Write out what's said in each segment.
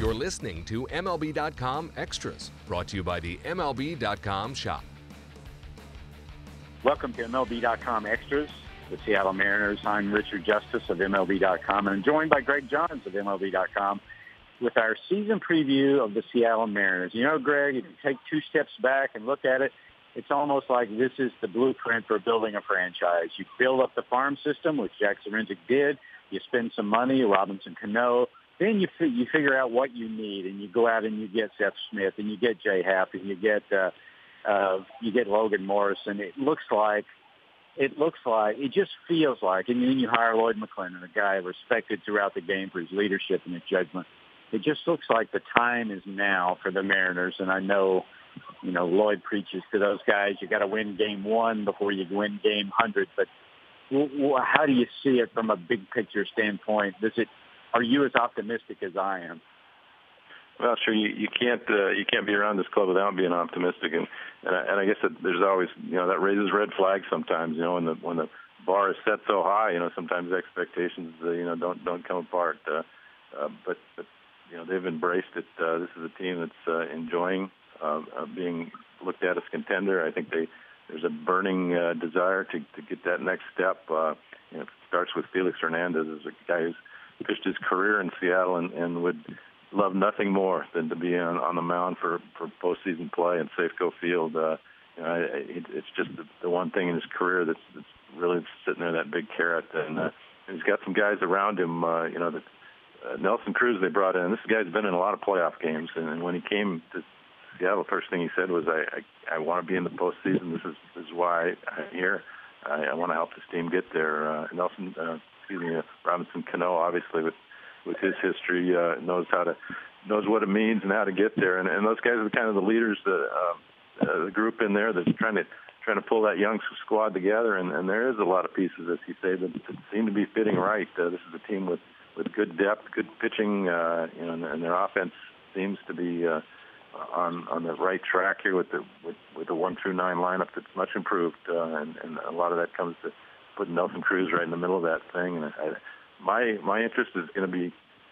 You're listening to MLB.com Extras, brought to you by the MLB.com shop. Welcome to MLB.com Extras, the Seattle Mariners. I'm Richard Justice of MLB.com, and I'm joined by Greg Johns of MLB.com with our season preview of the Seattle Mariners. You know, Greg, if you take two steps back and look at it, it's almost like this is the blueprint for building a franchise. You build up the farm system, which Jack Zduriencik did. You spend some money, Robinson Cano. Then you figure out what you need, and you go out and you get Seth Smith, and you get Jay Happ, and you get Logan Morrison. It just feels like, and then you hire Lloyd McClendon, a guy respected throughout the game for his leadership and his judgment. It just looks like the time is now for the Mariners, and I know, you know, Lloyd preaches to those guys, you got to win game 1 before you win game 100. But how do you see it from a big picture standpoint? Are you as optimistic as I am? Well, sure. You can't be around this club without being optimistic, and I guess that there's always, you know, that raises red flags sometimes. You know, when the bar is set so high, you know, sometimes expectations don't come apart. But you know, they've embraced it. This is a team that's enjoying being looked at as contender. I think there's a burning desire to get that next step. You know, it starts with Felix Hernandez, as a guy who's pitched his career in Seattle and would love nothing more than to be on the mound for postseason play in Safeco Field. You know, it's just the one thing in his career that's really sitting there, that big carrot. And he's got some guys around him. You know, Nelson Cruz they brought in. This guy's been in a lot of playoff games, and when he came to Seattle, first thing he said was, "I want to be in the postseason. This is why I'm here. I want to help this team get there." Robinson Cano, obviously with his history, knows what it means and how to get there. And those guys are kind of the leaders, the group in there that's trying to pull that young squad together. And there is a lot of pieces, as you say, that seem to be fitting right. This is a team with good depth, good pitching, and their offense seems to be on the right track here with the 1-9 lineup that's much improved, and a lot of that comes to putting Nelson Cruz right in the middle of that thing. And my interest is going to be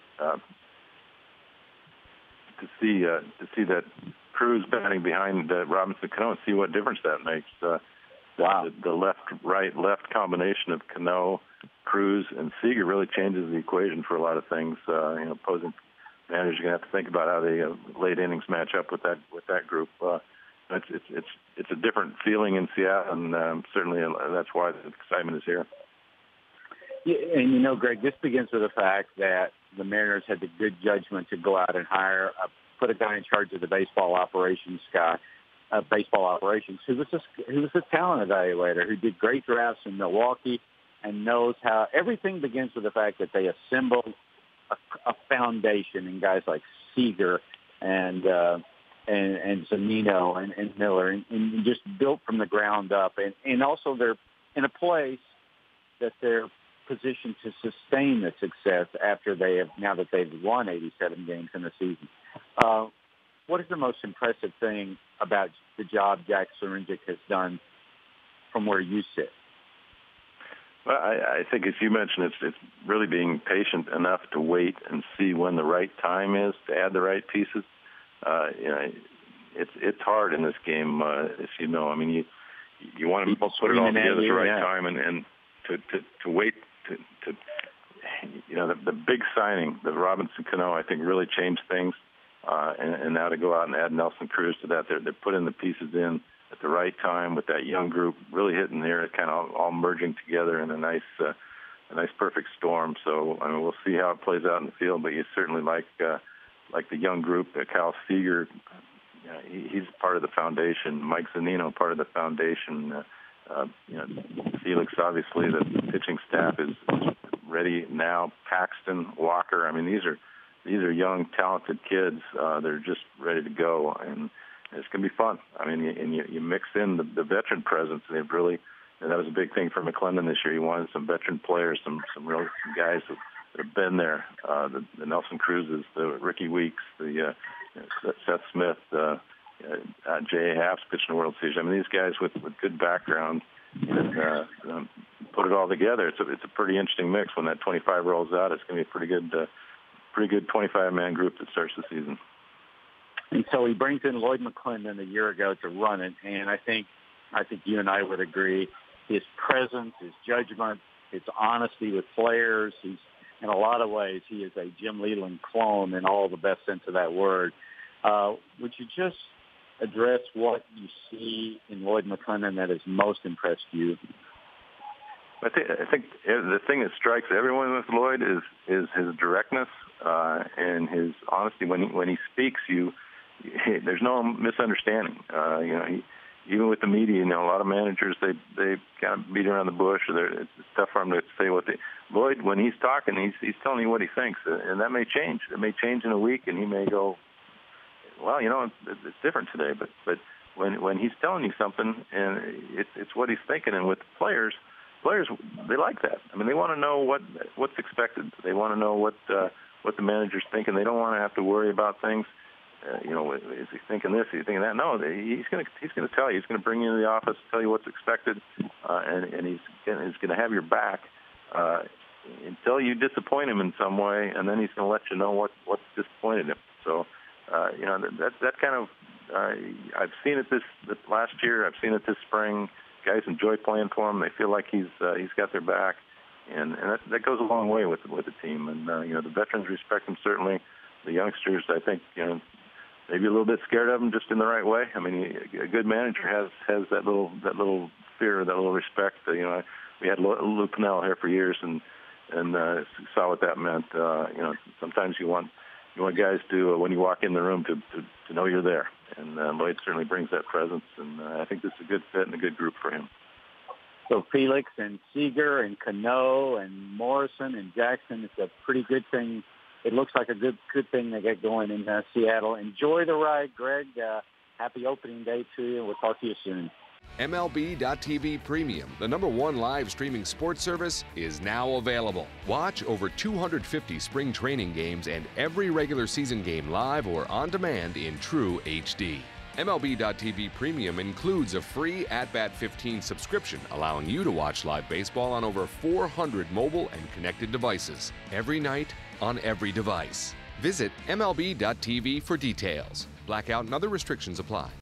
to see that Cruz batting behind Robinson Cano and see what difference that makes. The left combination of Cano, Cruz, and Seager really changes the equation for a lot of things. Opposing managers are going to have to think about how the late innings match up with that group. It's a different feeling in Seattle, and certainly that's why the excitement is here. Yeah, and you know, Greg, this begins with the fact that the Mariners had the good judgment to go out and put a guy in charge of the baseball operations who was a talent evaluator, who did great drafts in Milwaukee and knows how everything begins with the fact that they assembled a foundation in guys like Seager and Zunino and Miller, and just built from the ground up, and also they're in a place that they're positioned to sustain the success now that they've won 87 games in the season. What is the most impressive thing about the job Jack Zduriencik has done from where you sit? Well, I think, as you mentioned, it's really being patient enough to wait and see when the right time is to add the right pieces. It's hard in this game, as you know. I mean, you want to put it all together at the right time, and to wait to the big signing, the Robinson Cano, I think really changed things. And now to go out and add Nelson Cruz to that, they're putting the pieces in at the right time with that young group really hitting there, kind of all merging together in a nice perfect storm. So I mean, we'll see how it plays out in the field, but you certainly like the young group. Kyle Seager, he's part of the foundation. Mike Zunino, part of the foundation. Felix, obviously, the pitching staff is ready now. Paxton, Walker. I mean, these are young, talented kids. They're just ready to go, and it's going to be fun. I mean, you mix in the veteran presence. They've really, and that was a big thing for McClendon this year. He wanted some veteran players, some guys that have been there. The Nelson Cruzes, the Ricky Weeks, the Seth Smith, Jay Happ's pitching the World Series. I mean, these guys with good background, and put it all together. It's a pretty interesting mix. When that 25 rolls out, it's going to be a pretty good pretty good 25-man group that starts the season. And so he brings in Lloyd McClendon a year ago to run it, and I think you and I would agree. His presence, his judgment, his honesty with players. He's, in a lot of ways, he is a Jim Leyland clone in all the best sense of that word. Would you just address what you see in Lloyd McClendon that has most impressed you? I think the thing that strikes everyone with Lloyd is his directness and his honesty. When he speaks, there's no misunderstanding. Even with the media, a lot of managers they kind of beat around the bush, or it's tough for them to say what they. Lloyd, when he's talking, he's telling you what he thinks, and that may change. It may change in a week, and he may go, well, it's different today. But when he's telling you something, and it's what he's thinking, and with players they like that. I mean, they want to know what's expected. They want to know what the manager's thinking. They don't want to have to worry about things. Is he thinking this? Is he thinking that? No, he's going to tell you. He's going to bring you into the office, tell you what's expected, and he's going to have your back until you disappoint him in some way, and then he's going to let you know what's disappointed him. So, that kind of I've seen it this last year. I've seen it this spring. Guys enjoy playing for him. They feel like he's got their back, and that goes a long way with the team. And the veterans respect him certainly. The youngsters, I think, maybe a little bit scared of him, just in the right way. I mean, a good manager has that little fear, that little respect. We had Lou Pennell here for years, and saw what that meant. Sometimes you want guys to when you walk in the room to know you're there, and Lloyd certainly brings that presence, and I think this is a good fit and a good group for him. So Felix and Seager and Cano and Morrison and Jackson, it's a pretty good thing. It looks like a good thing they get going in Seattle. Enjoy the ride, Greg. Happy opening day to you. We'll talk to you soon. MLB.TV Premium, the #1 live streaming sports service, is now available. Watch over 250 spring training games and every regular season game live or on demand in true HD. MLB.TV Premium includes a free At-Bat 15 subscription, allowing you to watch live baseball on over 400 mobile and connected devices, every night, on every device. Visit MLB.TV for details. Blackout and other restrictions apply.